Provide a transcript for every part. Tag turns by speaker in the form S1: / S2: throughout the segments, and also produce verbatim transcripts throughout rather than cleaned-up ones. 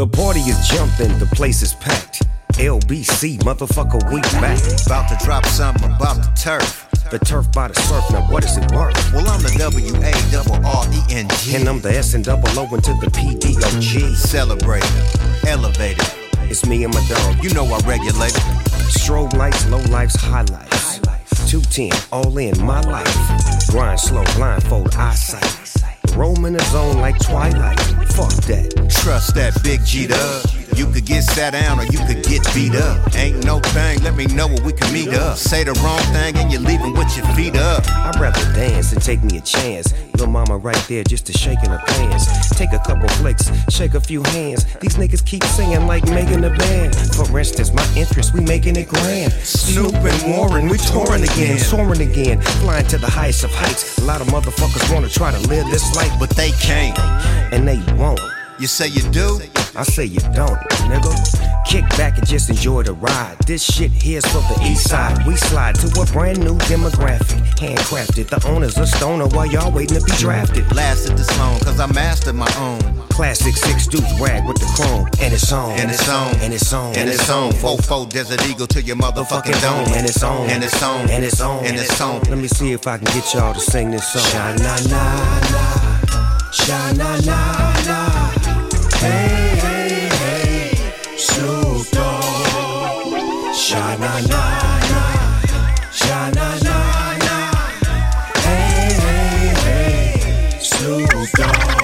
S1: The party is jumping, the place is packed. L B C, motherfucker, we back.
S2: About to drop something about the turf.
S1: The turf by the surf, now what is it worth?
S2: Well, I'm the W A R R E N G.
S1: And I'm the S and double O into the P D O G.
S2: Celebrate, elevate it.
S1: It's me and my dog.
S2: You know I regulate it.
S1: Strobe lights, low lifes, highlights. two ten, all in my life. Grind slow, blindfold, eyesight. Roam in the zone like Twilight. Fuck that.
S2: Trust that big G dub. You could get sat down or you could get beat up. Ain't no thing, let me know where we can meet up. Say the wrong thing and you're leaving with your feet up.
S1: I'd rather dance and take me a chance. Lil' mama right there just to shake in her pants. Take a couple flicks, shake a few hands. These niggas keep singing like Megan the Band. For instance, my interest, we making it grand. Snoop and Warren, we touring again, soaring again, flying to the highest of heights. A lot of motherfuckers wanna try to live this life,
S2: but they can't,
S1: and they won't.
S2: You say you do?
S1: I say you don't, nigga. Kick back and just enjoy the ride. This shit here's for the east side. We slide to a brand new demographic. Handcrafted, the owner's a stoner while y'all waiting to be drafted.
S2: Lasted this long cause I mastered my own.
S1: Classic six deuce rag with the chrome. And it's on.
S2: And it's on.
S1: And it's on.
S2: And it's on. Fofo Desert Eagle to your motherfucking dome.
S1: And it's on.
S2: And it's on.
S1: And it's on.
S2: And it's on.
S1: Let me see if I can get y'all to sing this song. Sha-na-na-na. Sha-na-na-na. Hey, hey, hey, Snoop Dogg. Sha-na-na-na, sha-na-na-na. Hey, hey, hey, Snoop Dogg.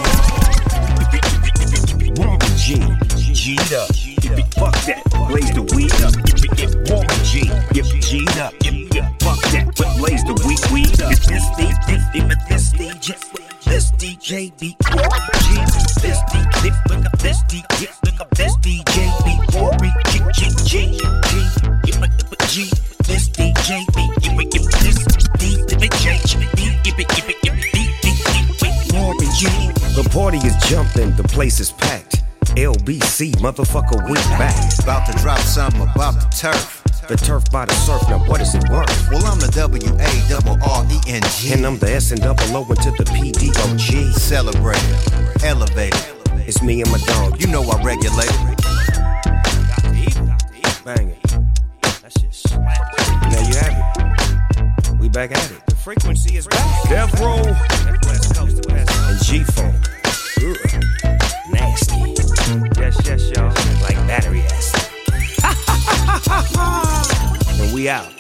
S1: Warren G, G'd up. Fuck that, blaze the weed up. Warren G, G'd up. Fuck that, but blaze the weed, weed up. This D J, this D J, this D J be Warren G. This D J, look up this D J, look up this D J be Warren G, G, G, G, give it the G. This D J be, give it, give it this D J, give it, give it, give it, give it, Warren G. The party is jumping, the place is packed. L B C, motherfucker, we back.
S2: About to drop something about the turf.
S1: The turf by the surf, now what is it worth?
S2: Well, I'm the W A R R E N G.
S1: And I'm the S and double O into the P D O G.
S2: Celebrate it, elevate it.
S1: It's me and my dog.
S2: You know I regulate it.
S1: Bang it. That's just swag. There you have it. We back at it. The frequency is back. Death Row. And G-Funk. Nasty. Yes, yes, y'all. Like battery acid. And we out.